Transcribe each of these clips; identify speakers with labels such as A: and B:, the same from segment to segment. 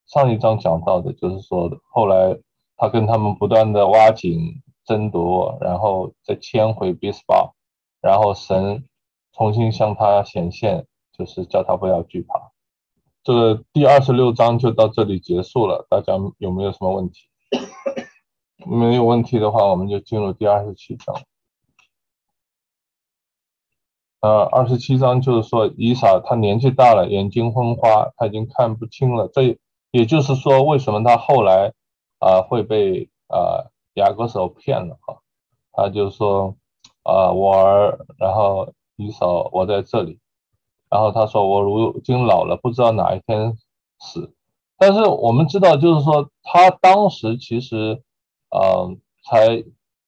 A: 上一章讲到的，就是说后来他跟他们不断的挖井争夺，然后再迁回比斯巴，然后神重新向他显现，就是叫他不要惧怕。这个第26章就到这里结束了，大家有没有什么问题？没有问题的话，我们就进入第27章。27章就是说以撒他年纪大了，眼睛昏花，他已经看不清了。这也就是说，为什么他后来会被雅各手骗了啊？他就说我儿，然后以扫我在这里，然后他说我如今老了，不知道哪一天死。但是我们知道，就是说他当时其实才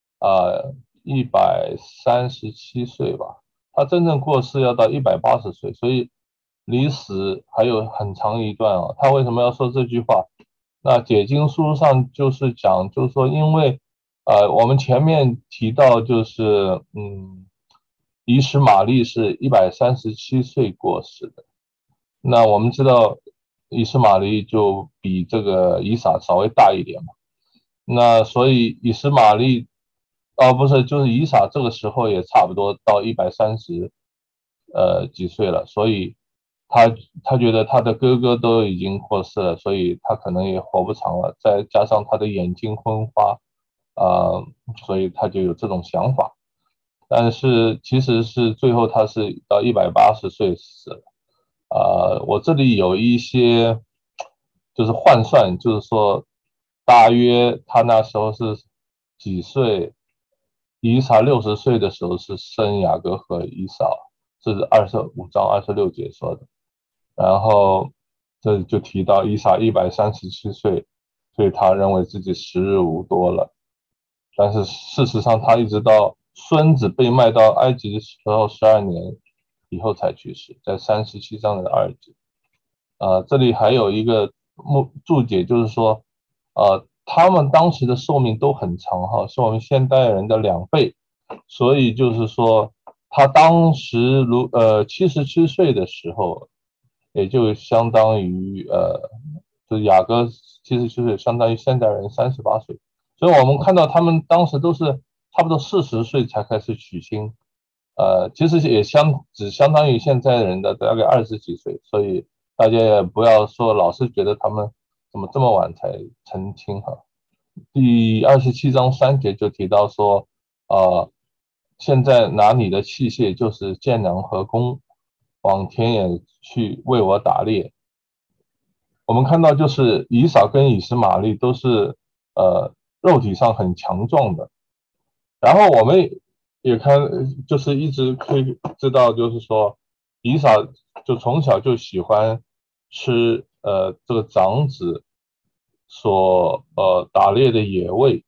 A: 137岁吧。他真正过世要到180岁，所以离死还有很长一段啊。他为什么要说这句话？那解经书上就是讲，就是说，因为我们前面提到，就是以实玛利是137岁过世的。那我们知道，以实玛利就比这个以撒稍微大一点嘛。那所以以实玛利不是，就是以撒这个时候也差不多到130几岁了，所以他他觉得他的哥哥都已经过世了，所以他可能也活不长了，再加上他的眼睛昏花，所以他就有这种想法。但是其实是最后他是到180岁死了。我这里有一些就是换算，就是说大约他那时候是几岁？以撒60岁的时候是生雅各和以扫，这是25章26节说的。然后这就提到以撒137岁，所以他认为自己时日无多了。但是事实上，他一直到孙子被卖到埃及的时候12年以后才去世，在37章的2节。这里还有一个注解，就是说，他们当时的寿命都很长哈，是我们现代人的2倍，所以就是说，他当时77岁的时候，也就相当于就是雅各77岁，相当于现代人38岁，所以我们看到他们当时都是差不多40岁才开始娶亲，其实也只相当于现在人的大概20几岁，所以大家也不要说老是觉得他们怎么这么晚才成亲哈。第27章3节就提到说，现在拿你的器械就是箭囊和弓，往田野去为我打猎。我们看到就是以扫跟以实玛利都是肉体上很强壮的，然后我们也看，就是一直可以知道，就是说，以撒就从小就喜欢吃这个长子所打猎的野味，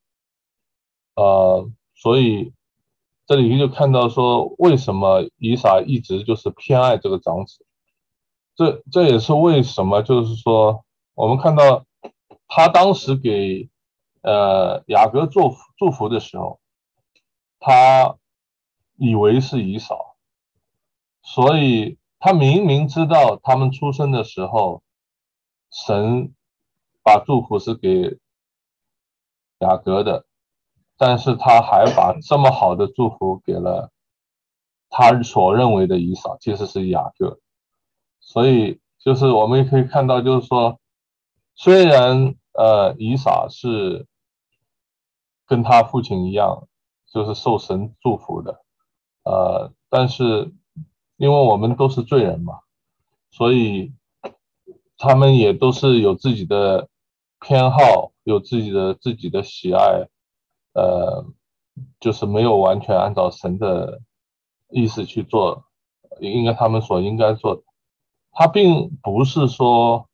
A: 所以这里就看到说，为什么以撒一直就是偏爱这个长子，这也是为什么就是说，我们看到他当时给雅各祝福的时候，他以为是以扫，所以他明明知道他们出生的时候，神把祝福是给雅各的，但是他还把这么好的祝福给了他所认为的以扫，其实是雅各。所以就是我们也可以看到，就是说，虽然以撒是跟他父亲一样，就是受神祝福的，但是因为我们都是罪人嘛，所以他们也都是有自己的偏好，有自己的喜爱，呃，就是没有完全按照神的意思去做，他们所应该做的。他并不是说，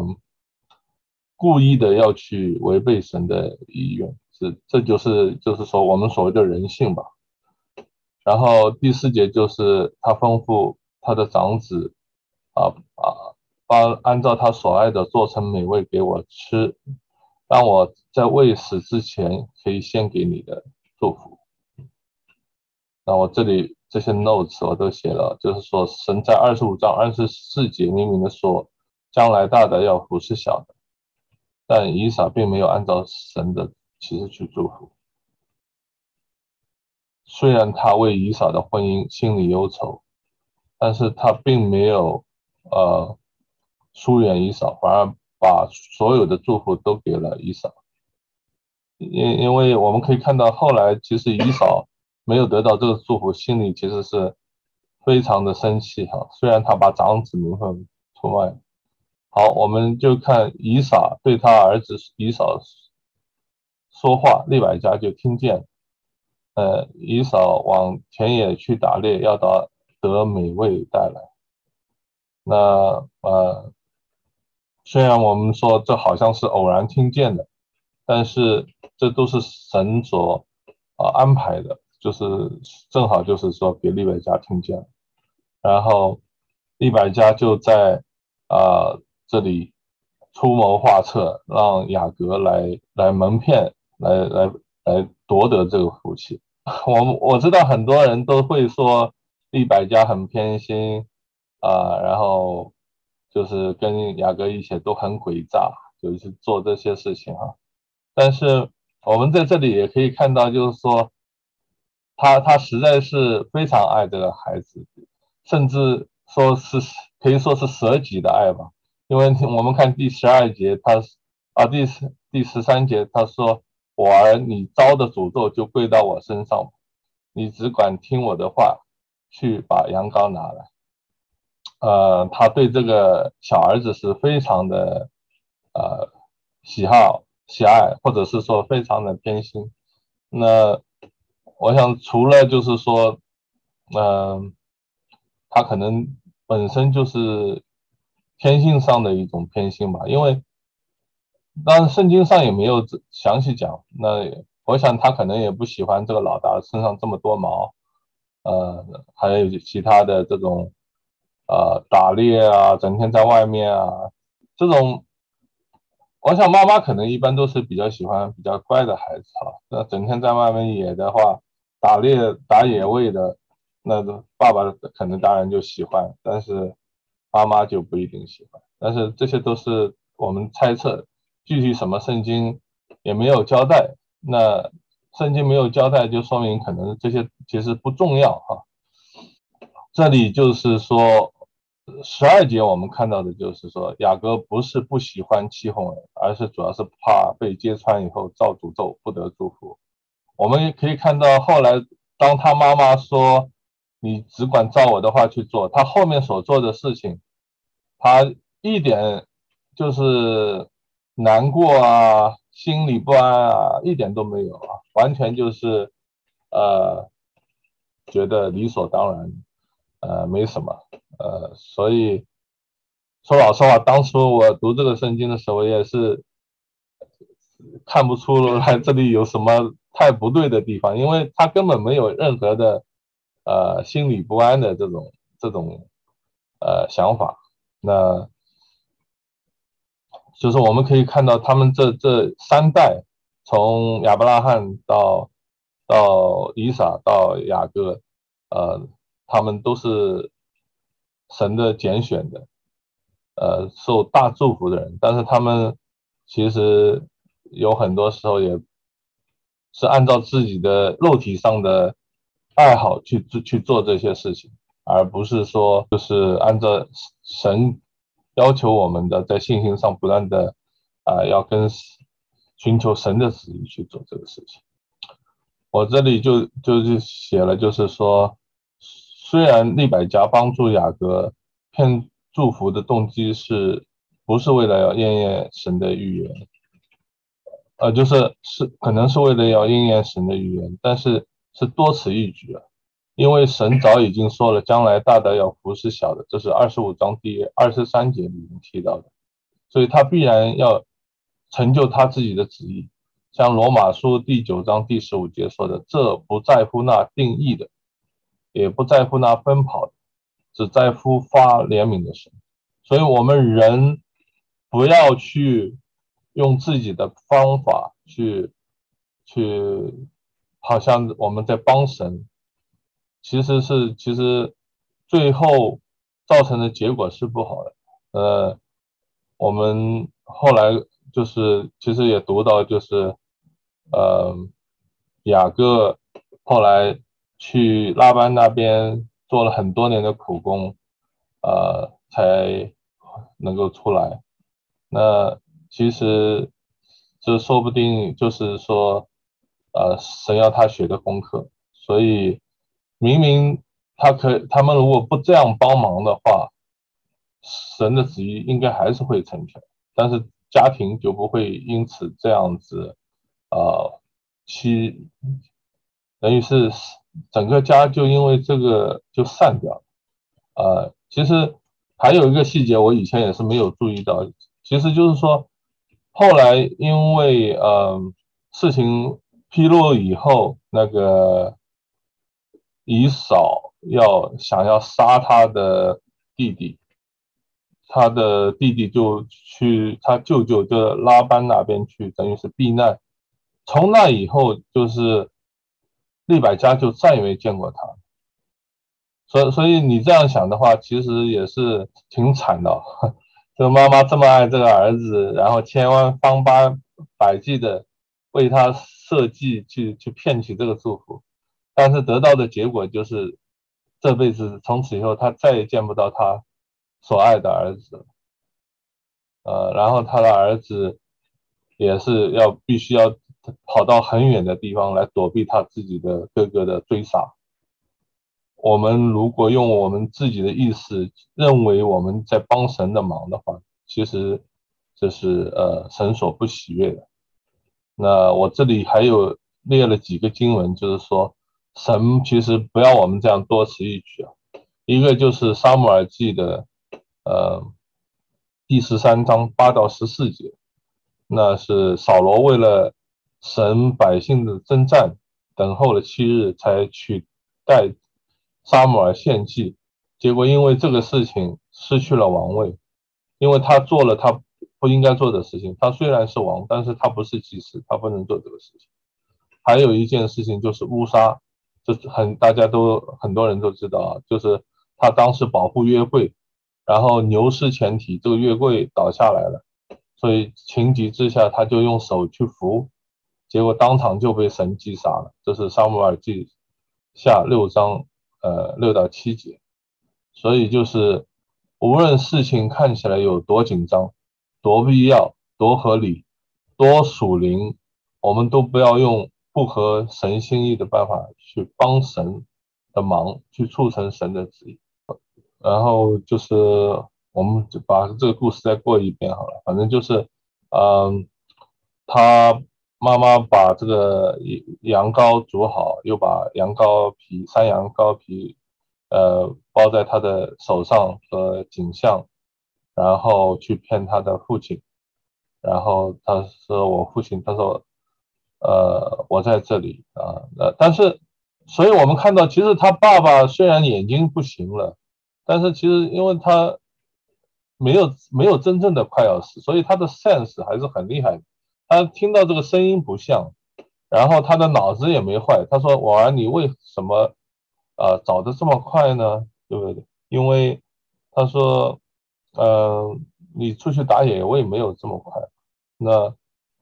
A: 故意的要去违背神的意愿，这就是说我们所谓的人性吧。然后第4节就是他吩咐他的长子啊啊，按照他所爱的做成美味给我吃，让我在未死之前可以献给你的祝福。那我这里这些 notes 我都写了，就是说神在25章24节明明的说，将来大的要服侍小的。 但以撒并没有按照神的启示去祝福。虽然他为以撒的婚姻心里忧愁，但是他并没有疏远以扫，反而把所有的祝福都给了以扫。因为我们可以看到，后来其实以扫没有得到这个祝福，心里其实是非常的生气哈。虽然他把长子名分出卖，好，我们就看以撒对他儿子以扫说话，利百加就听见，以扫往田野去打猎，要得美味带来。那虽然我们说这好像是偶然听见的，但是这都是神所安排的，就是正好就是说给利百加听见了，然后利百加就在这里出谋划策，让雅各来蒙骗，来夺得这个福气。我知道很多人都会说利百加很偏心然后就是跟雅各一起都很诡诈，就是做这些事情哈。但是我们在这里也可以看到，就是说他实在是非常爱这个孩子，甚至说是可以说是舍己的爱吧。因为我们看第12节，第13节他说：“我儿，你遭的诅咒就归到我身上，你只管听我的话，去把羊羔拿来。”他对这个小儿子是非常的呃喜爱，或者是说非常的偏心。那我想除了就是说，他可能本身就是天性上的一种偏心吧，因为当然圣经上也没有详细讲。那我想他可能也不喜欢这个老大身上这么多毛，还有其他的这种打猎啊，整天在外面啊，这种我想妈妈可能一般都是比较喜欢比较乖的孩子哈。那整天在外面野的话，打猎打野味的，那爸爸可能当然就喜欢，但是妈妈就不一定喜欢。但是这些都是我们猜测，具体什么圣经也没有交代。那圣经没有交代，就说明可能这些其实不重要哈。这里就是说，12节我们看到的就是说，雅各不是不喜欢欺哄人，而是主要是怕被揭穿以后遭诅咒，不得祝福。我们也可以看到，后来当他妈妈说你只管照我的话去做，他后面所做的事情，他一点就是难过啊、心里不安啊，一点都没有啊，完全就是呃觉得理所当然，没什么，所以说老实话，当初我读这个圣经的时候，也是看不出来这里有什么太不对的地方，因为他根本没有任何的心理不安的这种想法。那就是我们可以看到他们这3代，从亚伯拉罕到以撒到雅各，呃，他们都是神的拣选的，受大祝福的人，但是他们其实有很多时候也是按照自己的肉体上的爱好去做这些事情，而不是说就是按照神要求我们的，在信心上不断的要寻求神的旨意去做这个事情。我这里就是写了，就是说，虽然利百加帮助雅各骗祝福的动机不是为了要验验神的预言，就是可能是为了要应验神的预言，但是是多此一举啊。因为神早已经说了，将来大的要服侍小的，这是25章第23节里面提到的，所以他必然要成就他自己的旨意。像罗马书第9章第15节说的，这不在乎那定义的，也不在乎那奔跑的，只在乎发怜悯的神。所以我们人不要去用自己的方法去，好像我们在帮神，其实最后造成的结果是不好的。我们后来就是其实也读到就是呃雅各后来去拉班那边做了很多年的苦工，才能够出来。那其实这说不定就是说，神要他学的功课。所以明明他们如果不这样帮忙的话，神的旨意应该还是会成全，但是家庭就不会因此这样子，去等于是整个家就因为这个就散掉了。其实还有一个细节，我以前也是没有注意到，其实就是说，后来因为事情披露以后，那个以扫想要杀他的弟弟，他的弟弟就去他舅舅就拉班那边去，等于是避难。从那以后，就是利百加就再也没见过他。所以你这样想的话，其实也是挺惨的。这个妈妈这么爱这个儿子，然后千方百计的为他设计去骗取这个祝福，但是得到的结果就是这辈子从此以后他再也见不到他所爱的儿子。然后他的儿子也是必须要跑到很远的地方来躲避他自己的哥哥的追杀。我们如果用我们自己的意识认为我们在帮神的忙的话，其实这是神所不喜悦的。那我这里还有列了几个经文，就是说神其实不要我们这样多此一举啊。一个就是撒母耳记的呃第13章8到14节，那是扫罗为了神百姓的征战，等候了7日，才取代撒母耳献祭，结果因为这个事情失去了王位，因为他做了他不应该做的事情。他虽然是王，但是他不是祭司，他不能做这个事情。还有一件事情就是乌杀，就是大家都很多人都知道啊，就是他当时保护约柜，然后牛失前蹄，这个约柜倒下来了，所以情急之下他就用手去扶，结果当场就被神击杀了。这是撒母耳记下6章6到7节。所以就是无论事情看起来有多紧张、多必要、多合理、多属灵，我们都不要用不合神心意的办法去帮神的忙，去促成神的旨意。然后就是我们就把这个故事再过一遍好了，反正就是，嗯，他妈妈把这个羊羔煮好，又把山羊羔皮，包在他的手上和颈项，然后去骗他的父亲。然后他说我父亲，他说，我在这里啊，但是，所以我们看到，其实他爸爸虽然眼睛不行了，但是其实因为他没有真正的快要死，所以他的 sense 还是很厉害的。他听到这个声音不像，然后他的脑子也没坏。他说：“婉儿，你为什么找的这么快呢？对不对？因为他说，你出去打野，我也没有这么快。那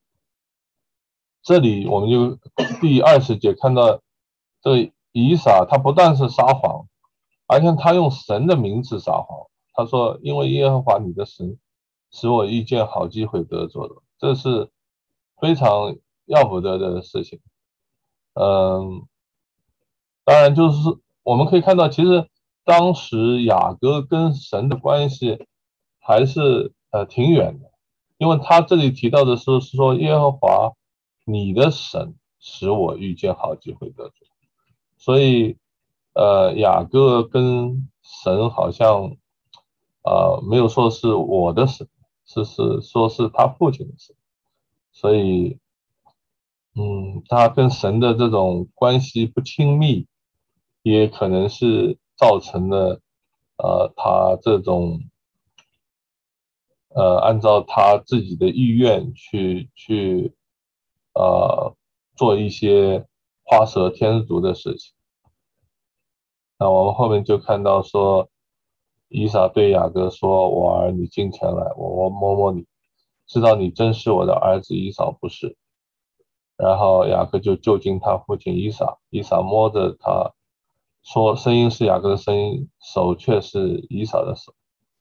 A: 这里我们就第20节看到，这个以撒他不但是撒谎，而且他用神的名字撒谎。他说：因为耶和华你的神使我遇见好机会得着的，这是非常要不得的事情。嗯，当然就是我们可以看到，其实当时雅各跟神的关系还是挺远的，因为他这里提到的是说耶和华你的神使我遇见好机会得着，所以雅各跟神好像没有说是我的神，是说是他父亲的神，所以他跟神的这种关系不亲密，也可能是造成了他这种按照他自己的意愿去做一些画蛇添足的事情。那我们后面就看到说，以撒对雅各说：“我儿，你进前来，我摸摸你。” 知道你真是我的儿子以扫不是。然后雅各就就近他父亲以撒，以撒摸着他说，声音是雅各的声音，手却是以扫的手。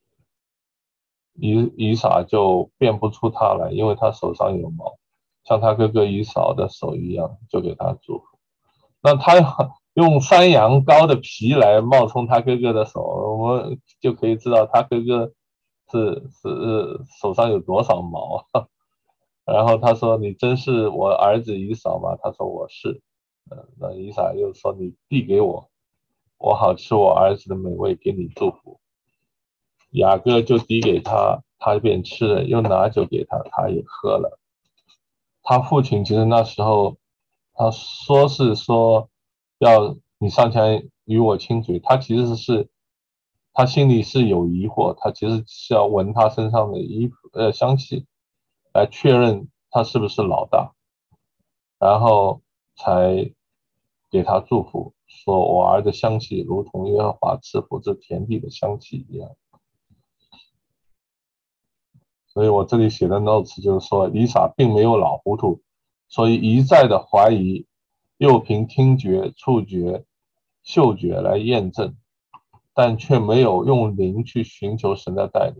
A: 以撒就辨不出他来，因为他手上有毛，像他哥哥以扫的手一样，就给他祝福。那他用山羊羔的皮来冒充他哥哥的手，我们就可以知道他哥哥是手上有多少毛啊。然后他说：“你真是我儿子以扫吗？”他说：“我是。”那以撒又说：“你递给我，我好吃我儿子的美味，给你祝福。”雅各就递给他，他便吃了，又拿酒给他，他也喝了。他父亲其实那时候他说是说要你上前与我亲嘴，他其实是他心里是有疑惑，他其实是要闻他身上的衣服香气来确认他是不是老大，然后才给他祝福，说我儿的香气如同耶和华赐福这田地的香气一样。所以我这里写的 notes 就是说，以撒并没有老糊涂，所以一再的怀疑，又凭听觉、触觉、嗅觉来验证，但却没有用灵去寻求神的带领。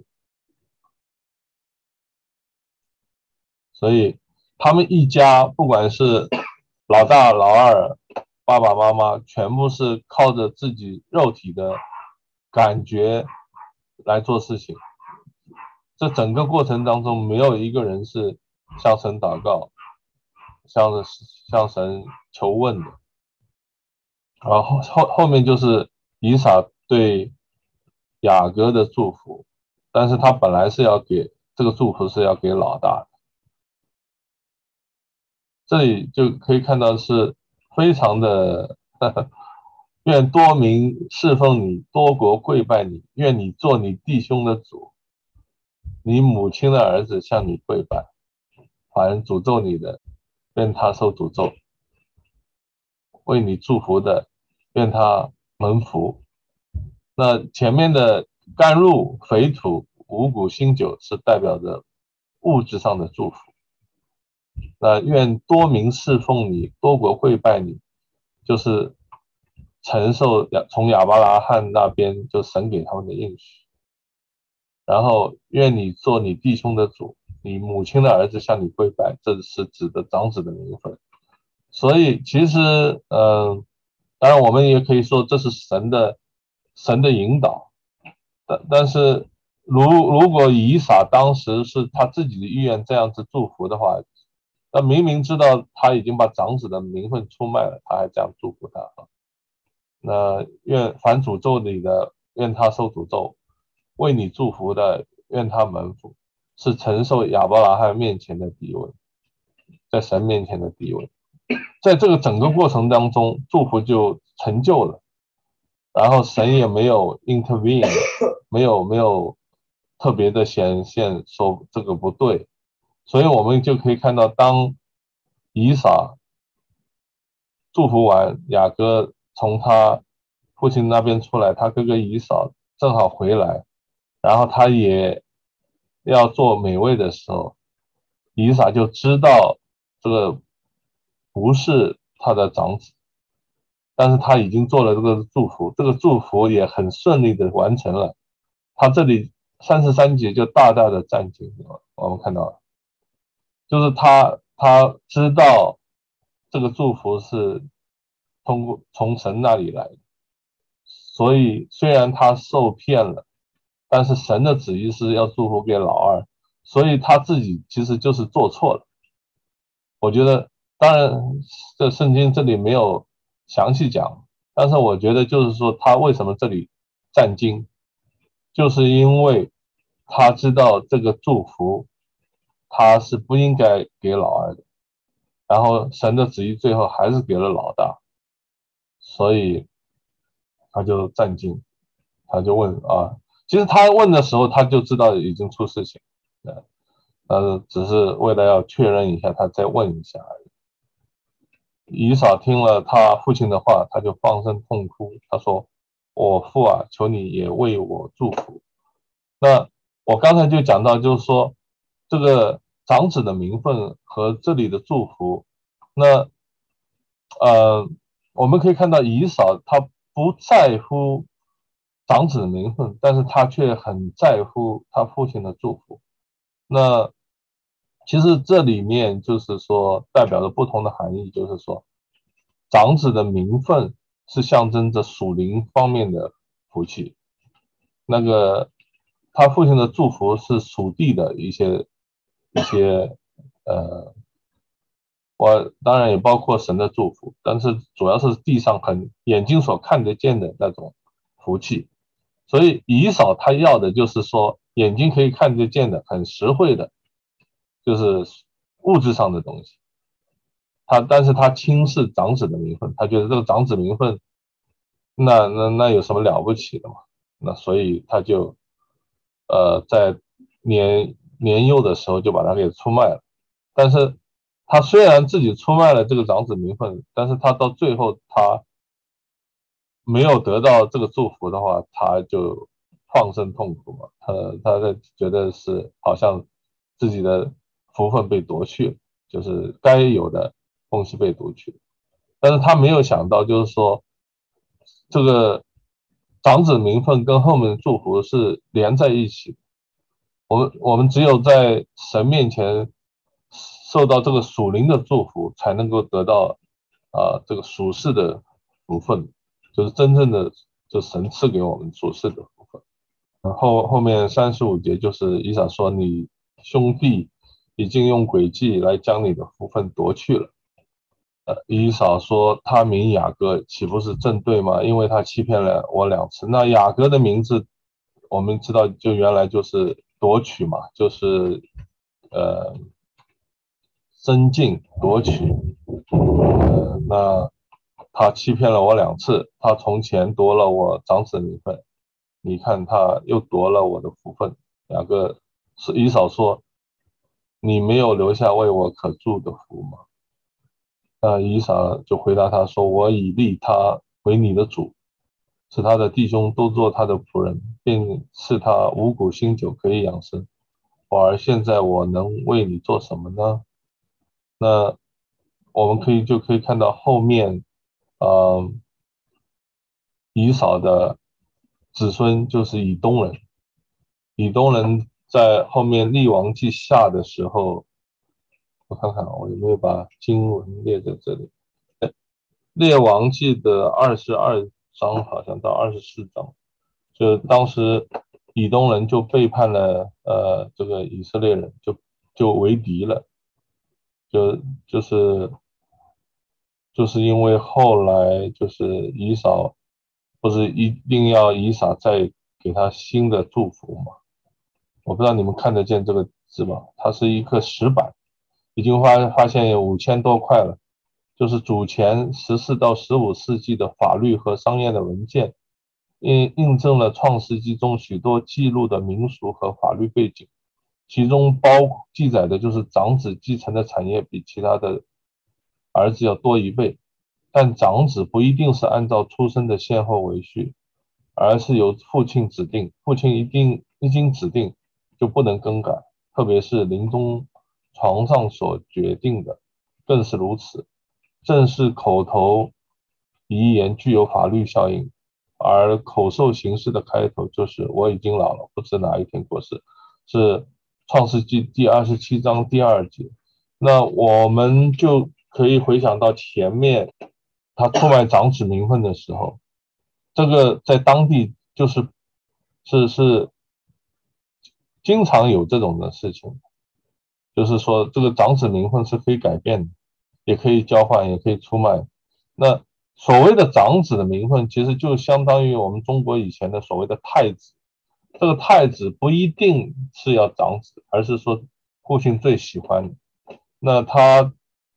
A: 所以他们一家，不管是老大、老二、爸爸妈妈，全部是靠着自己肉体的感觉来做事情。这整个过程当中，没有一个人是向神祷告，向神求问的。然后后面就是以撒对雅各的祝福，但是他本来是要给这个祝福是要给老大的。这里就可以看到是非常的愿多民侍奉你，多国跪拜你，愿你做你弟兄的主，你母亲的儿子向你跪拜，凡诅咒你的，愿他受诅咒，为你祝福的，愿他蒙福。那前面的甘露、肥土、五谷、新酒是代表着物质上的祝福。那愿多民侍奉你，多国跪拜你，就是承受从亚伯拉罕那边就神给他们的应许。然后愿你做你弟兄的主，你母亲的儿子向你跪拜，这是指的长子的名分。所以其实，当然我们也可以说这是神的引导，但是如果以撒当时是他自己的意愿这样子祝福的话，那明明知道他已经把长子的名分出卖了，他还这样祝福他。那愿凡诅咒你的，愿他受诅咒；为你祝福的，愿他蒙福。是承受亚伯拉罕面前的地位，在神面前的地位。在这个整个过程当中，祝福就成就了，然后神也没有 intervene，没有特别的显现说这个不对，所以我们就可以看到，当以撒祝福完雅各从他父亲那边出来，他哥哥以扫正好回来，然后他也要做美味的时候，以撒就知道这个不是他的长子，但是他已经做了这个祝福，这个祝福也很顺利的完成了。他这里33节就大大的赞惊，我们看到了，就是他知道这个祝福是通过从神那里来的，所以虽然他受骗了，但是神的旨意是要祝福给老二，所以他自己其实就是做错了。我觉得，当然这圣经这里没有详细讲，但是我觉得就是说他为什么这里战惊，就是因为他知道这个祝福他是不应该给老二的，然后神的旨意最后还是给了老大，所以他就战惊，他就问啊，其实他问的时候他就知道已经出事情，只是为了要确认一下，他再问一下而已。以扫听了他父亲的话，他就放声痛哭，他说：“我父啊，求你也为我祝福。”那我刚才就讲到，就是说这个长子的名分和这里的祝福，那我们可以看到以扫他不在乎长子的名分，但是他却很在乎他父亲的祝福。那其实这里面就是说代表着不同的含义，就是说长子的名分是象征着属灵方面的福气，那个他父亲的祝福是属地的一些我当然也包括神的祝福，但是主要是地上很眼睛所看得见的那种福气。所以以扫他要的就是说眼睛可以看得见的、很实惠的，就是物质上的东西。但是他轻视长子的名分，他觉得这个长子名分，那有什么了不起的嘛？那所以他就在年幼的时候就把他给出卖了。但是他虽然自己出卖了这个长子名分，但是他到最后他没有得到这个祝福的话，他就放声痛哭嘛。他觉得是好像自己的福分被夺去了，就是该有的东西被夺去。但是他没有想到，就是说这个长子名分跟后面的祝福是连在一起的。我们只有在神面前受到这个属灵的祝福，才能够得到这个属世的福分，就是真正的就神赐给我们属世的福分。后面35节就是以撒说你兄弟已经用诡计来将你的福分夺去了。以扫说他名雅各，岂不是正对吗？因为他欺骗了我2次。那雅各的名字，我们知道就原来就是夺取嘛，就是呃增进夺取。那他欺骗了我2次，他从前夺了我长子名分，你看他又夺了我的福分。雅各是以扫说，你没有留下为我可祝的福吗？以撒就回答他说：“我已立他为你的主，使他的弟兄都做他的仆人，并赐他五谷新酒可以养生。而现在我能为你做什么呢？”那我们可以看到后面，呃，以扫的子孙就是以东人。以东人在后面列王记下的时候，我看看我有没有把经文列在这里。列王记的22章好像到24章，就当时以东人就背叛了这个以色列人，就为敌了，就就是就是因为后来就是以扫不是一定要以撒再给他新的祝福嘛？我不知道你们看得见这个字吗？它是一颗石板，已经发现有5000多块了。就是主前14到15世纪的法律和商业的文件，印证了创世纪中许多记录的民俗和法律背景，其中记载的就是长子继承的产业比其他的儿子要多1倍，但长子不一定是按照出生的先后为序，而是由父亲指定，父亲一经指定就不能更改，特别是临终床上所决定的更是如此。正是口头遗言具有法律效应，而口授形式的开头就是“我已经老了，不知哪一天过世”，是创世纪第27章第2节。那我们就可以回想到前面他出卖长子名分的时候，这个在当地是经常有这种的事情，就是说这个长子名分是可以改变的，也可以交换，也可以出卖。那所谓的长子的名分，其实就相当于我们中国以前的所谓的太子。这个太子不一定是要长子，而是说父亲最喜欢的。那他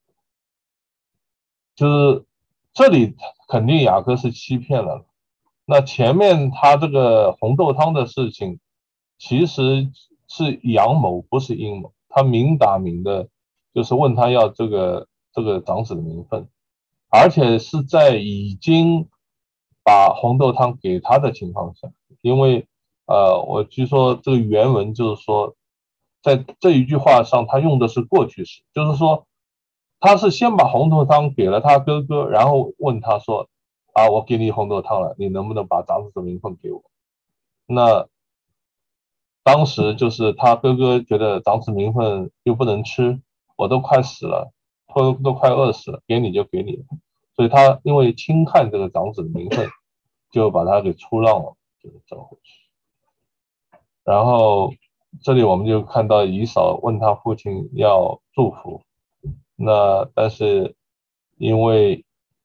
A: 就是这里肯定雅各是欺骗了。那前面他这个红豆汤的事情，其实是阳谋，不是阴谋。他明打明的，就是问他要这个长子的名分，而且是在已经把红豆汤给他的情况下，因为我据说这个原文就是说， 在这一句话上，他用的是过去式，就是说他是先把红豆汤给了他哥哥，然后问他说啊，我给你红豆汤了，你能不能把长子的名分给我？那当时就是他哥哥觉得长子名分又不能吃，我都快死了，都快饿死了，给你就给你，所以他因为轻看这个长子的名分，就把他给出让了，就是这么回事。然后这里我们就看到以扫问他父亲要祝福，那但是因为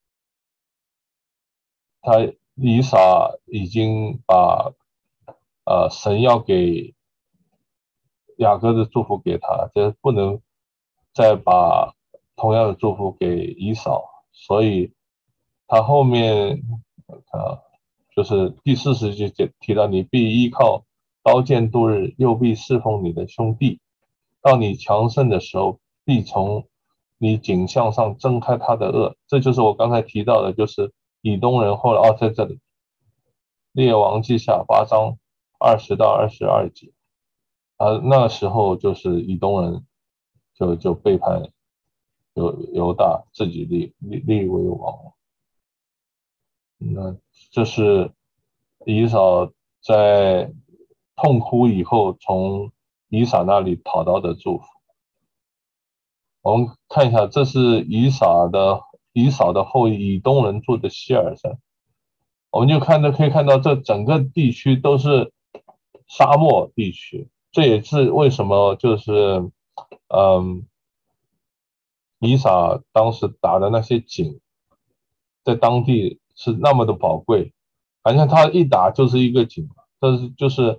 A: 他以撒已经把神要给雅各的祝福给他，这不能再把同样的祝福给以扫，所以他后面就是第40节提到，你必依靠刀剑度日，又必侍奉你的兄弟，到你强盛的时候，必从你颈项上挣开他的恶。这就是我刚才提到的，就是以东人后来在这里列王记下8章20到22节。那时候就是以东人就背叛犹大，自己立为王。那这是以扫在痛哭以后从以撒那里讨到的祝福。我们看一下，这是以扫的后裔以东人住的希尔山，我们就可以看到这整个地区都是沙漠地区，这也是为什么就是以撒当时打的那些井，在当地是那么的宝贵，反正他一打就是一个井，这是就是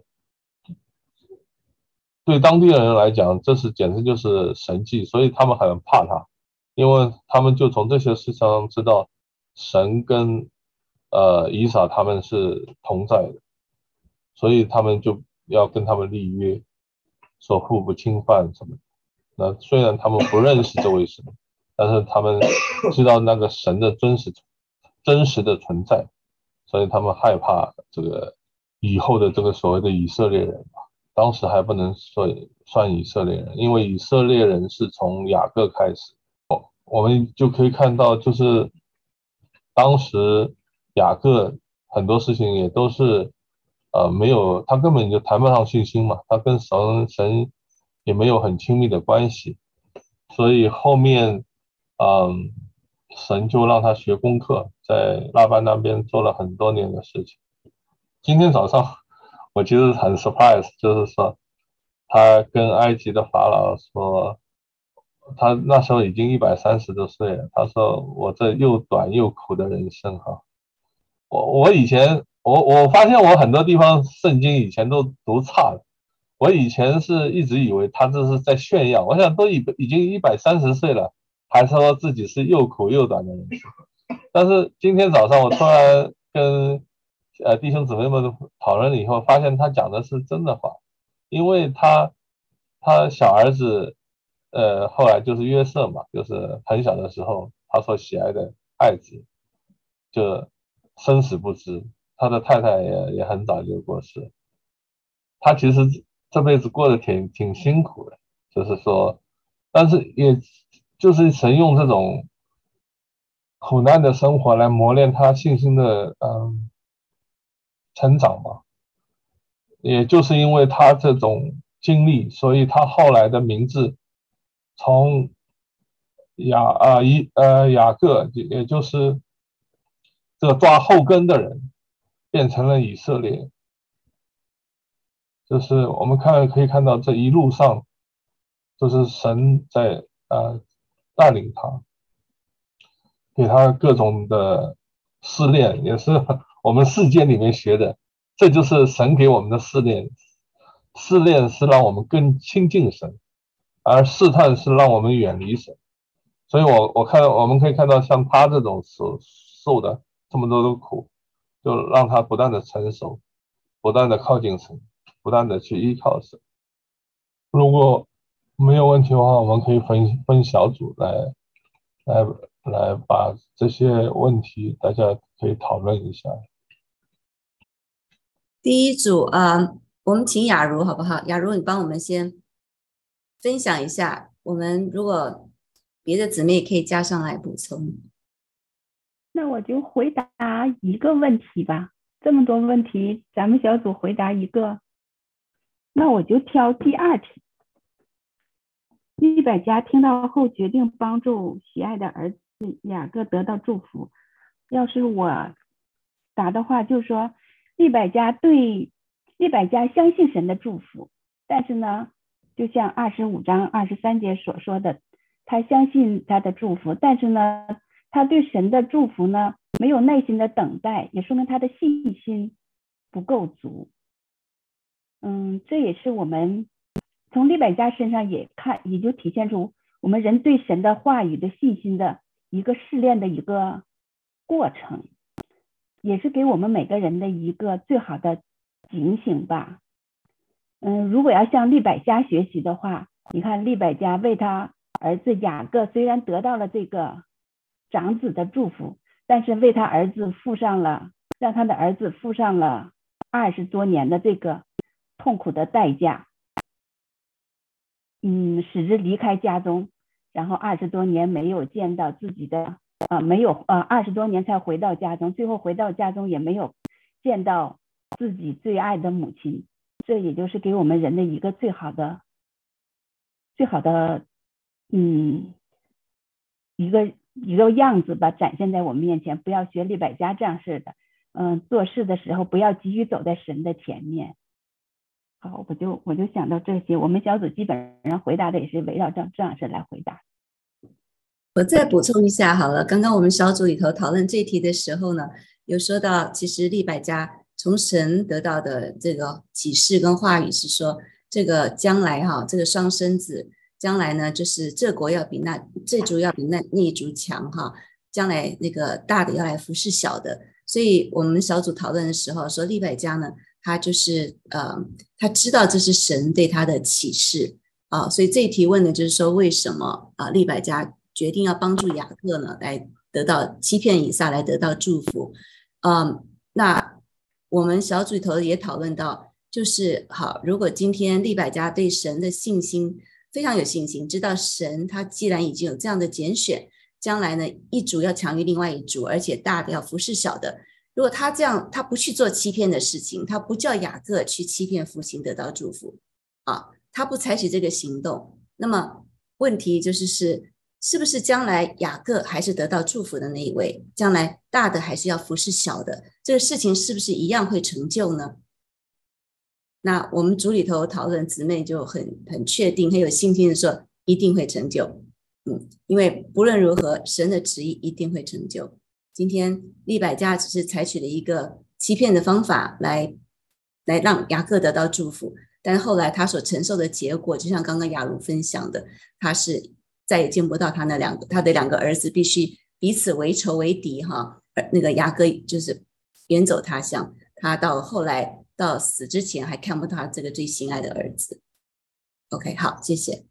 A: 对当地的人来讲，这是简直就是神迹，所以他们很怕他，因为他们就从这些事上知道神跟以撒他们是同在的，所以他们就要跟他们立约，说互不侵犯什么的。那虽然他们不认识这位神，但是他们知道那个神的真实的存在，所以他们害怕这个以后的这个所谓的以色列人吧。当时还不能算以色列人，因为以色列人是从雅各开始。我们就可以看到，就是当时雅各很多事情也都是没有，他根本就谈不上信心嘛，他跟神也没有很亲密的关系，所以后面嗯神就让他学功课，在拉班那边做了很多年的事情。今天早上我其实很 surprise，就是说他跟埃及的法老说，他那时候已经130多岁了。他说：“我这又短又苦的人生哈，我以前我发现我很多地方圣经以前都读差了。我以前是一直以为他这是在炫耀，我想都已经130岁了，还说自己是又苦又短的人生。但是今天早上我突然跟弟兄姊妹们讨论了以后，发现他讲的是真的话，因为他小儿子后来就是约瑟嘛，就是很小的时候他所喜爱的爱子就生死不知，他的太太也很早就过世，他其实这辈子过得挺辛苦的，就是说，但是也就是神用这种苦难的生活来磨练他信心的成长吧。也就是因为他这种经历，所以他后来的名字从雅各，也就是这个抓后根的人，变成了以色列。就是我们可以看到这一路上，就是神在带领他，给他各种的试炼，也是我们世界里面学的，这就是神给我们的试炼。试炼是让我们更亲近神，而试探是让我们远离神。所以我们可以看到，像他这种受的这么多的苦，就让他不断的成熟，不断的靠近神，不断的去依靠神。如果没有问题的话，我们可以分小组来来把这些问题大家可以讨论一下。
B: 第一组我们请雅茹好不好？雅茹，你帮我们先分享一下，我们如果别的姊妹可以加上来补充。
C: 那我就回答一个问题吧，这么多问题，咱们小组回答一个，那我就挑第2题。利百加听到后决定帮助喜爱的儿子雅各得到祝福。要是我答的话，就说利百加相信神的祝福，但是呢，就像25章23节所说的，他相信他的祝福，但是呢，他对神的祝福呢没有耐心的等待，也说明他的信心不够足。这也是我们从利百加身上也就体现出我们人对神的话语的信心的一个试炼的一个过程，也是给我们每个人的一个最好的警醒吧。如果要向利百加学习的话，你看利百加为他儿子雅各虽然得到了这个长子的祝福，但是为他儿子让他的儿子付上了20多年的这个痛苦的代价，使之离开家中，然后20多年没有见到自己的20多年才回到家中，最后回到家中也没有见到自己最爱的母亲。这也就是给我们人的一个最好的一个样子吧，展现在我们面前。不要学利百加这样式的，做事的时候不要急于走在神的前面。好，我就想到这些。我们小组基本上回答的也是围绕这样式来回答。
B: 我再补充一下好了，刚刚我们小组里头讨论这题的时候呢，有说到其实利百加从神得到的这个启示跟话语是说，这个将来这个双生子将来呢，就是这族要比那一族强将来那个大的要来服侍小的。所以我们小组讨论的时候说，利百加呢，他就是他知道这是神对他的启示所以这一题问的就是说，为什么利百加决定要帮助雅各呢，来得到欺骗以撒，来得到祝福。那我们小组里头也讨论到，就是好，如果今天利百加对神的信心非常有信心，知道神他既然已经有这样的拣选，将来呢一族要强于另外一族，而且大的要服侍小的。如果他这样，他不去做欺骗的事情，他不叫雅各去欺骗父亲得到祝福他不采取这个行动，那么问题就是是不是将来雅各还是得到祝福的那一位，将来大的还是要服侍小的，这个事情是不是一样会成就呢？那我们组里头讨论姊妹就很确定很有信心的说一定会成就因为不论如何神的旨意一定会成就。今天利百加只是采取了一个欺骗的方法来让雅各得到祝福，但后来他所承受的结果，就像刚刚雅茹分享的，他是再也见不到他的两个儿子，必须彼此为仇为敌那个雅各就是远走他乡，他到后来到死之前还看不到他这个最心爱的儿子。OK， 好，谢谢。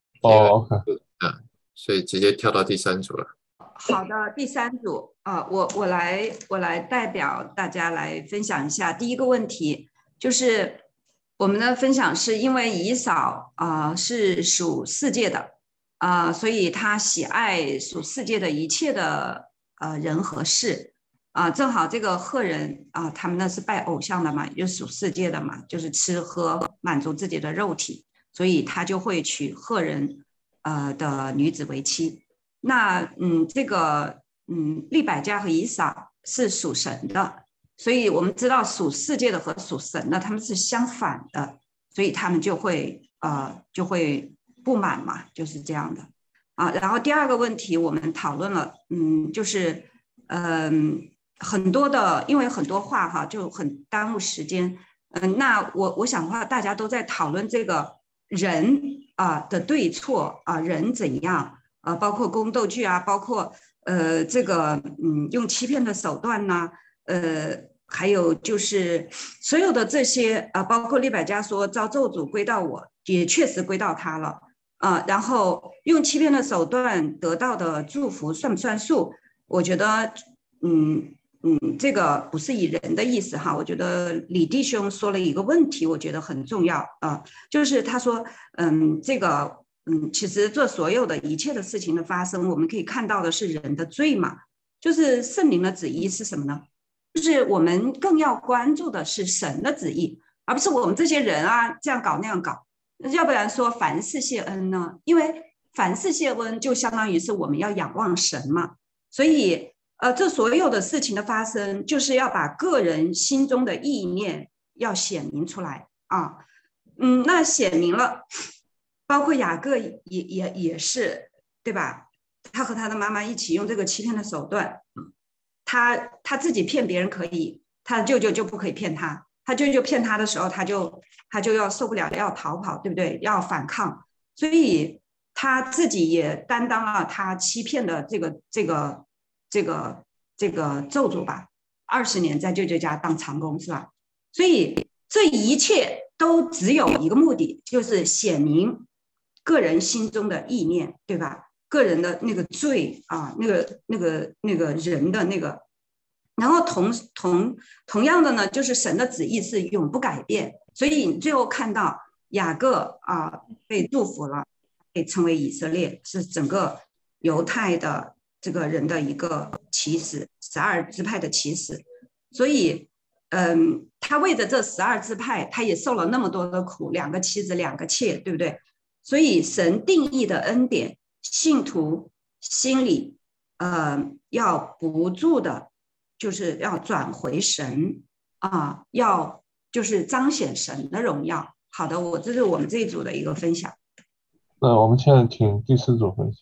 A: OK，
D: 所以直接跳到第3组了。
E: 好的，第3组我来代表大家来分享一下。第一个问题就是我们的分享是因为以扫是属世界的所以他喜爱属世界的一切的人和事正好这个赫人他们那是拜偶像的嘛，也就是属世界的嘛，就是吃喝满足自己的肉体，所以他就会娶赫人的女子为妻。那这个利百加和以扫是属神的，所以我们知道属世界的和属神的他们是相反的，所以他们就会不满嘛，就是这样的然后第二个问题我们讨论了就是很多的，因为很多话就很耽误时间那我想的话大家都在讨论这个人的对错人怎样包括宫斗剧包括这个用欺骗的手段呢还有就是所有的这些包括利百加说遭咒诅归到我，也确实归到他了然后用欺骗的手段得到的祝福算不算数？我觉得这个不是以人的意思哈，我觉得李弟兄说了一个问题，我觉得很重要啊，就是他说，这个，其实这所有的一切的事情的发生，我们可以看到的是人的罪嘛，就是圣灵的旨意是什么呢？就是我们更要关注的是神的旨意，而不是我们这些人啊这样搞那样搞，要不然说凡事谢恩呢？因为凡事谢恩就相当于是我们要仰望神嘛，所以。这所有的事情的发生，就是要把个人心中的意念要显明出来啊。那显明了，包括雅各也是，对吧？他和他的妈妈一起用这个欺骗的手段，他自己骗别人可以，他的舅舅就不可以骗他。他舅舅骗他的时候，他就要受不了，要逃跑，对不对？要反抗，所以他自己也担当了他欺骗的这个咒诅吧，20年在舅舅家当长工是吧？所以这一切都只有一个目的，就是显明个人心中的意念，对吧？个人的那个罪啊，那个人的那个，然后同样的呢，就是神的旨意是永不改变，所以你最后看到雅各啊被祝福了，被称为以色列，是整个犹太的。这个人的一个起始，12支派的起始，所以，他为着这12支派，他也受了那么多的苦，2个妻子2个妾，对不对？所以神定义的恩典，信徒心里，要不住的，就是要转回神啊，要就是彰显神的荣耀。好的，这是我们这一组的一个分享。
A: 那我们现在请第4组分享。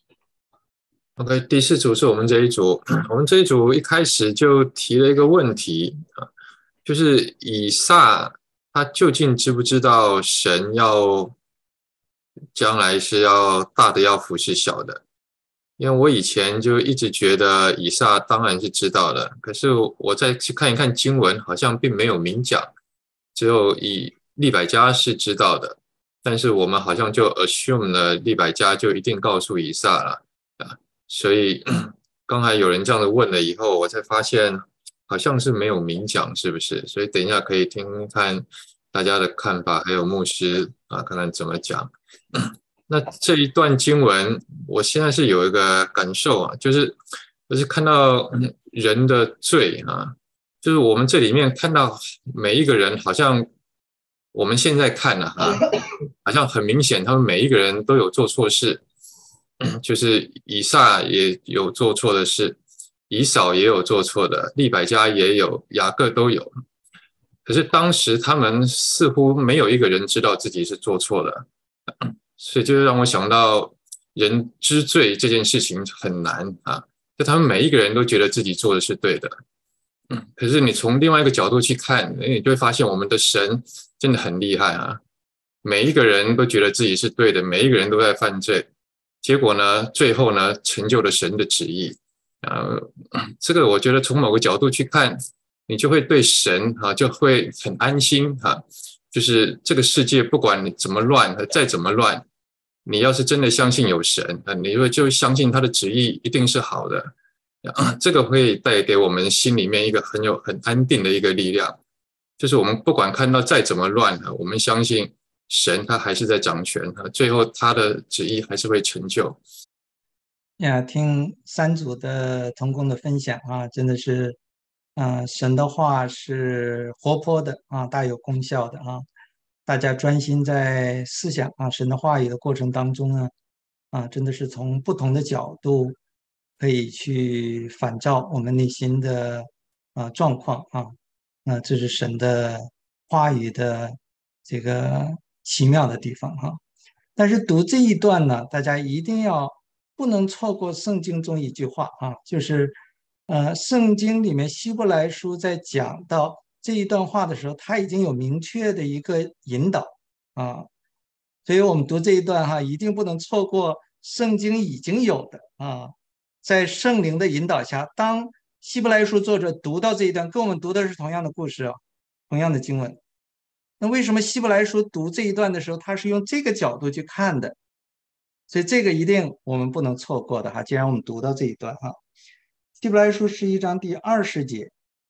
D: OK， 第4组是我们这一组。我们这一组一开始就提了一个问题啊，就是以撒他究竟知不知道神要将来是要大的要服侍小的？因为我以前就一直觉得以撒当然是知道的，可是我再去看一看经文，好像并没有明讲，只有以利百加是知道的，但是我们好像就 assume 了利百加就一定告诉以撒了啊。所以刚才有人这样的问了以后，我才发现好像是没有明讲，是不是？所以等一下可以听看大家的看法，还有牧师啊，看看怎么讲。那这一段经文，我现在是有一个感受啊，就是看到人的罪啊，就是我们这里面看到每一个人，好像我们现在看了啊，好像很明显，他们每一个人都有做错事。就是以撒也有做错的事，以扫也有做错的，利百加也有，雅各都有。可是当时他们似乎没有一个人知道自己是做错的，所以就让我想到人知罪这件事情很难啊，就他们每一个人都觉得自己做的是对的。可是你从另外一个角度去看，你就会发现我们的神真的很厉害啊，每一个人都觉得自己是对的，每一个人都在犯罪。结果呢，最后呢，成就了神的旨意。这个我觉得从某个角度去看，你就会对神啊，就会很安心啊。就是这个世界不管你怎么乱，再怎么乱，你要是真的相信有神啊，你就相信他的旨意一定是好的。这个会带给我们心里面一个很安定的一个力量，就是我们不管看到再怎么乱，我们相信神他还是在掌权，最后他的旨意还是会成就。
F: 听3组的同工的分享啊，真的是，神的话是活泼的啊，大有功效的啊。大家专心在思想啊神的话语的过程当中呢，真的是从不同的角度可以去反照我们内心的状况啊。那这是神的话语的这个奇妙的地方哈。但是读这一段呢，大家一定要不能错过圣经中一句话啊，就是圣经里面希伯来书在讲到这一段话的时候，它已经有明确的一个引导啊，所以我们读这一段哈，一定不能错过圣经已经有的啊，在圣灵的引导下，当希伯来书作者读到这一段，跟我们读的是同样的故事啊，同样的经文。那为什么希伯来书读这一段的时候，他是用这个角度去看的？所以这个一定我们不能错过的哈。既然我们读到这一段哈，希伯来书11章第20节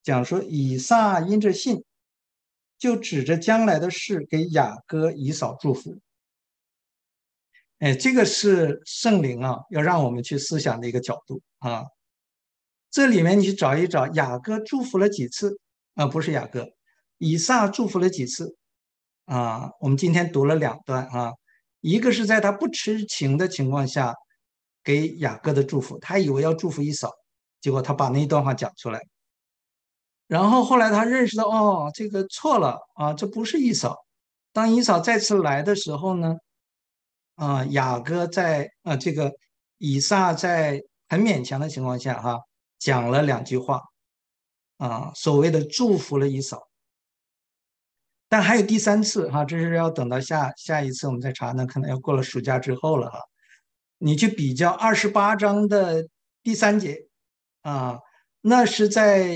F: 讲说以撒因着信，就指着将来的事给雅各、以扫祝福。哎，这个是圣灵啊，要让我们去思想的一个角度啊。这里面你去找一找，雅各祝福了几次啊？不是雅各，以撒祝福了几次啊？我们今天读了2段啊，一个是在他不知情的情况下给雅各的祝福，他以为要祝福以扫，结果他把那一段话讲出来。然后后来他认识到，哦，这个错了啊，这不是以扫。当以扫再次来的时候呢，雅各这个以撒在很勉强的情况下讲了2句话所谓的祝福了以扫。但还有第3次这是要等到下一次我们再查呢，可能要过了暑假之后了你去比较28章的第3节那是在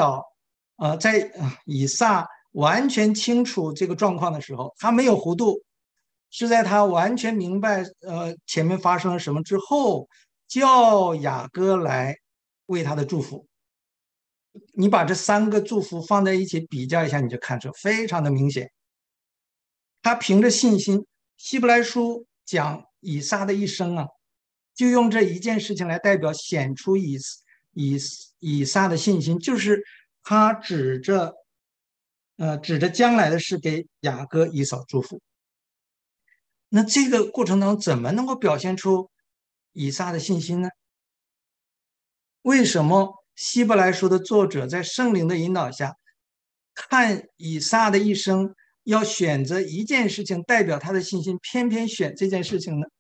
F: 以撒完全清楚这个状况的时候，他没有糊涂，是在他完全明白前面发生了什么之后，叫雅各来为他的祝福。你把这3个祝福放在一起比较一下，你就看出非常的明显。他凭着信心，希伯来书讲以撒的一生就用这一件事情来代表显出以撒的信心，就是他指着将来的事给雅各、以扫祝福。那这个过程当中怎么能够表现出以撒的信心呢？为什么希伯来书的作者在圣灵的引导下看以撒的一生，要选择一件事情代表他的信心，偏偏选这件事情呢？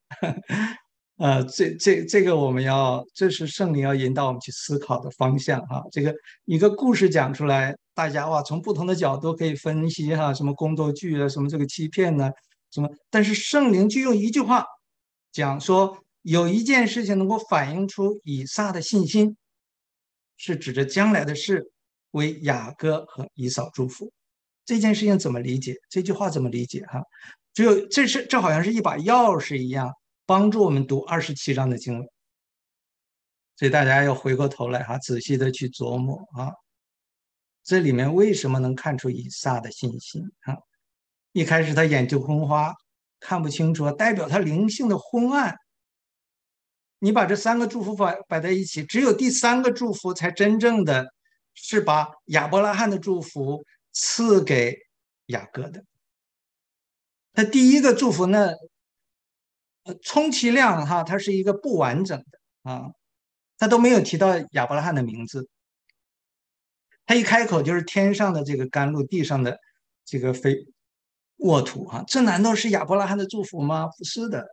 F: 这个这是圣灵要引导我们去思考的方向这个一个故事讲出来，大家从不同的角度可以分析什么宫斗剧什么这个欺骗呢什么，但是圣灵就用一句话讲说，有一件事情能够反映出以撒的信心，是指着将来的事为雅各和以扫祝福。这件事情怎么理解？这句话怎么理解只有这好像是一把钥匙一样，帮助我们读27章的经文。所以大家要回过头来仔细的去琢磨这里面为什么能看出以撒的信心一开始他眼睛昏花，看不清楚，代表他灵性的昏暗。你把这3个祝福摆在一起，只有第3个祝福才真正的是把亚伯拉罕的祝福赐给雅各的。他第一个祝福呢，充其量它是一个不完整的他都没有提到亚伯拉罕的名字。他一开口就是天上的这个甘露，地上的这个肥沃土这难道是亚伯拉罕的祝福吗？不是的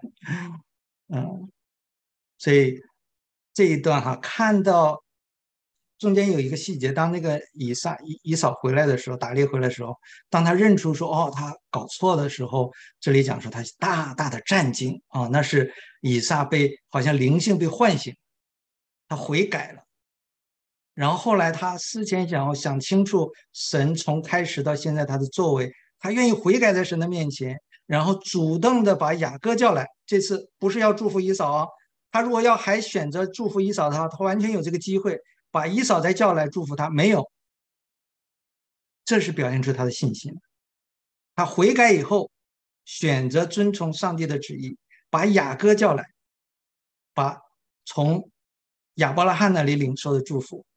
F: 所以这一段看到中间有一个细节，当那个以扫回来的时候，打猎回来的时候，当他认出说他搞错的时候，这里讲说他大大的战惊那是以撒好像灵性被唤醒，他悔改了。然后后来他思前想清楚神从开始到现在他的作为，他愿意悔改在神的面前，然后主动的把雅各叫来。这次不是要祝福以扫他如果要还选择祝福以扫的话，他完全有这个机会把以扫再叫来祝福他，没有。这是表现出他的信心。他悔改以后选择遵从上帝的旨意，把雅各叫来，把从亚伯拉罕那里领受的祝福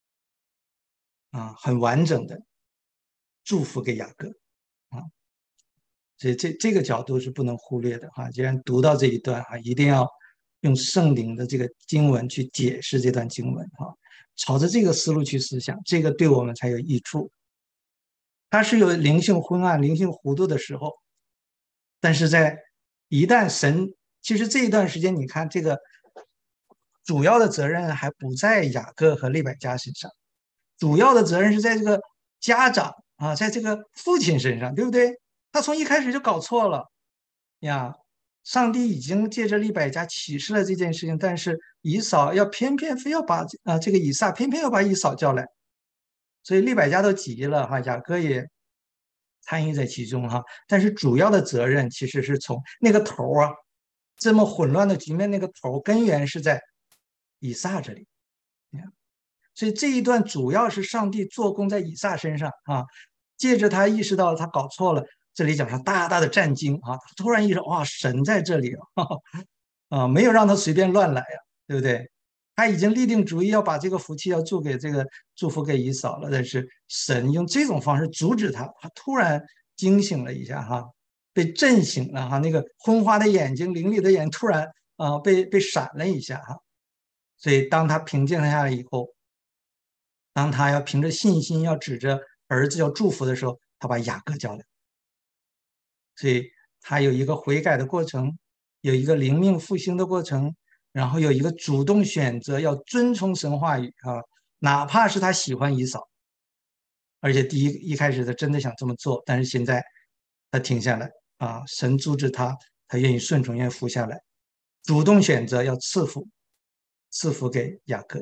F: 很完整的祝福给雅各所以这个角度是不能忽略的既然读到这一段一定要用圣灵的这个经文去解释这段经文朝着这个思路去思想，这个对我们才有益处。他是有灵性昏暗、灵性糊涂的时候，但是一旦其实这一段时间你看这个主要的责任还不在雅各和利百加身上，主要的责任是在这个家长在这个父亲身上，对不对？他从一开始就搞错了呀。上帝已经借着利百加启示了这件事情，但是以扫偏偏非要把这个以撒偏偏要把以扫叫来，所以利百加都急了雅各也参与在其中但是主要的责任其实是从那个头这么混乱的局面，那个头根源是在以撒这里所以这一段主要是上帝做工在以撒身上啊，借着他意识到他搞错了，这里讲他大大的战惊啊，突然意识到哇，神在这里啊，没有让他随便乱来呀，对不对？他已经立定主意要把这个福气要祝福给以扫了，但是神用这种方式阻止他，他突然惊醒了一下哈，被震醒了哈，那个昏花的眼睛、凌厉的眼突然被闪了一下哈，所以当他平静下来以后，当他要凭着信心要指着儿子要祝福的时候，他把雅各叫来，所以他有一个悔改的过程，有一个灵命复兴的过程，然后有一个主动选择要遵从神话语啊，哪怕是他喜欢以扫，而且一开始他真的想这么做，但是现在他停下来啊，神阻止他，他愿意顺从，愿意服下来，主动选择要赐福给雅各。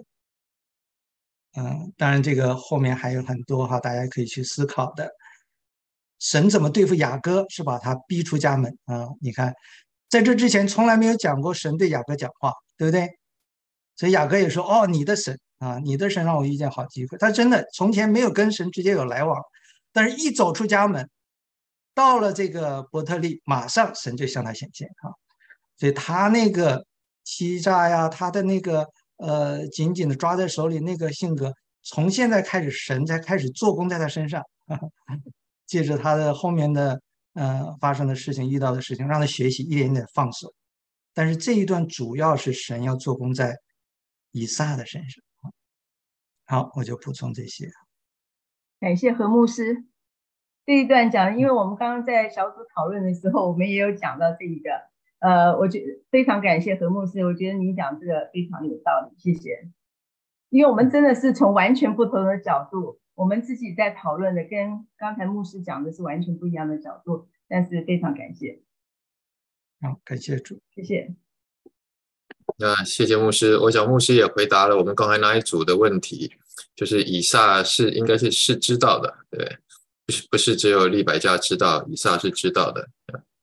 F: 当然这个后面还有很多哈，大家可以去思考的。神怎么对付雅各，是把他逼出家门啊！你看，在这之前从来没有讲过神对雅各讲话，对不对？所以雅各也说：“哦，你的神啊，你的神让我遇见好机会。”他真的从前没有跟神直接有来往，但是一走出家门，到了这个伯特利，马上神就向他显现啊！所以他那个欺诈呀，他的那个紧紧的抓在手里那个性格，从现在开始，神才开始做工在他身上，借着他的后面的发生的事情、遇到的事情，让他学习一点点放手。但是这一段主要是神要做工在以撒的身上。好，我就补充这些。
G: 感谢何牧师这一段讲，因为我们刚刚在小组讨论的时候，我们也有讲到这一个。我觉得非常感谢何牧师，我觉得你讲这个非常有道理，谢谢。因为我们真的是从完全不同的角度，我们自己在讨论的跟刚才牧师讲的是完全不一样的角度，但是非常感谢。
F: 好，感谢主，
G: 谢谢。
D: 那谢谢牧师，我想牧师也回答了我们刚才那一组的问题，就是以撒应该是知道的，对，不是只有利百加知道，以撒是知道的。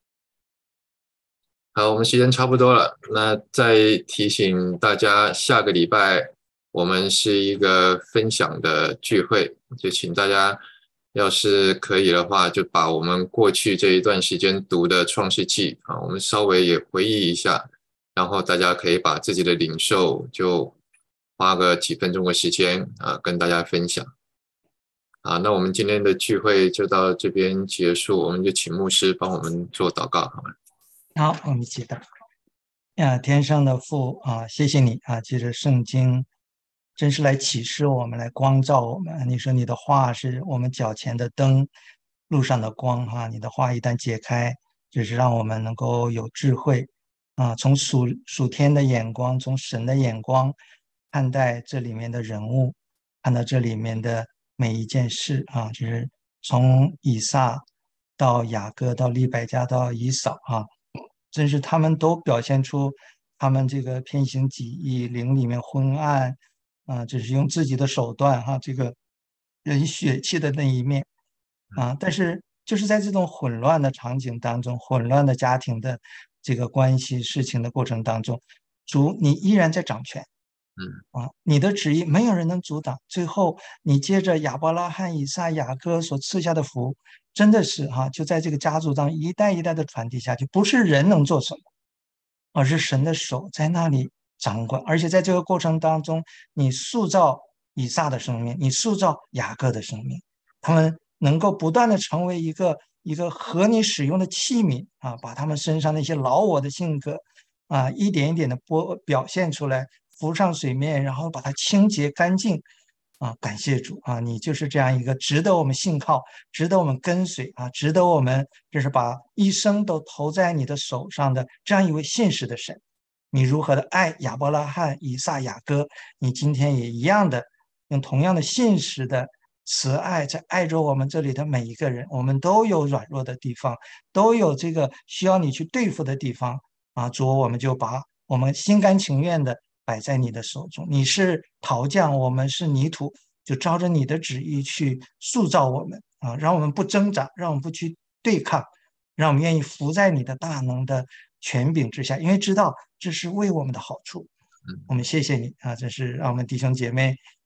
D: 好，我们时间差不多了，那再提醒大家，下个礼拜我们是一个分享的聚会，就请大家要是可以的话，就把我们过去这一段时间读的创世纪啊，我们稍微也回忆一下，然后大家可以把自己的领受就花个几分钟的时间啊，跟大家分享。好，那我们今天的聚会就到这边结束，我们就请牧师帮我们做祷告，好吗？
F: 好，我们一起祷告。天上的父啊，谢谢你啊！借着圣经，真是来启示我们，来光照我们。你说你的话是我们脚前的灯，路上的光哈。你的话一旦解开，就是让我们能够有智慧啊，从属天的眼光，从神的眼光看待这里面的人物，看到这里面的每一件事啊，就是从以撒到雅各到利百加到以扫啊。真是他们都表现出他们这个偏行己意，灵里面昏暗啊，就是用自己的手段哈，这个人血气的那一面啊。但是就是在这种混乱的场景当中，混乱的家庭的这个关系事情的过程当中，主你依然在掌权，你的旨意没有人能阻挡。最后你接着亚伯拉罕、以撒、雅各所赐下的福，真的是就在这个家族当中一代一代的传递下去，不是人能做什么，而是神的手在那里掌管。而且在这个过程当中，你塑造以撒的生命，你塑造雅各的生命，他们能够不断的成为一个合你使用的器皿啊，把他们身上那些老我的性格啊，一点一点的表现出来，浮上水面，然后把它清洁干净啊！感谢主啊！你就是这样一个值得我们信靠、值得我们跟随啊、值得我们就是把一生都投在你的手上的这样一位信实的神。你如何的爱亚伯拉罕、以撒、雅各，你今天也一样的用同样的信实的慈爱在爱着我们这里的每一个人。我们都有软弱的地方，都有这个需要你去对付的地方啊！主，我们就把我们心甘情愿的摆在你的手中。你是陶匠，我们是泥土，就照着你的旨意去塑造我们啊！让我们不挣扎，让我们不去对抗，让我们愿意服在你的大能的权柄之下，因为知道这是为我们的好处。我们谢谢你啊！这是让我们弟兄姐妹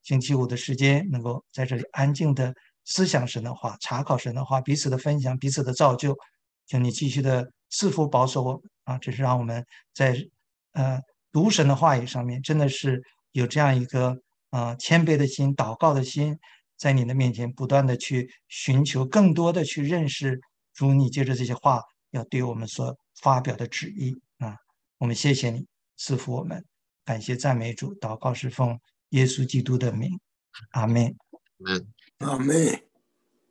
F: 星期五的时间，能够在这里安静的思想神的话，查考神的话，彼此的分享，彼此的造就。请你继续的赐福保守我们啊！这是让我们在读神的话语上面，真的是有这样一个谦卑的心、祷告的心，在你的面前不断的去寻求，更多的去认识主你借着这些话要对我们所发表的旨意啊！我们谢谢你赐福我们，感谢赞美主，祷告是奉耶稣基督的名，阿们。
D: 嗯。
H: 阿们。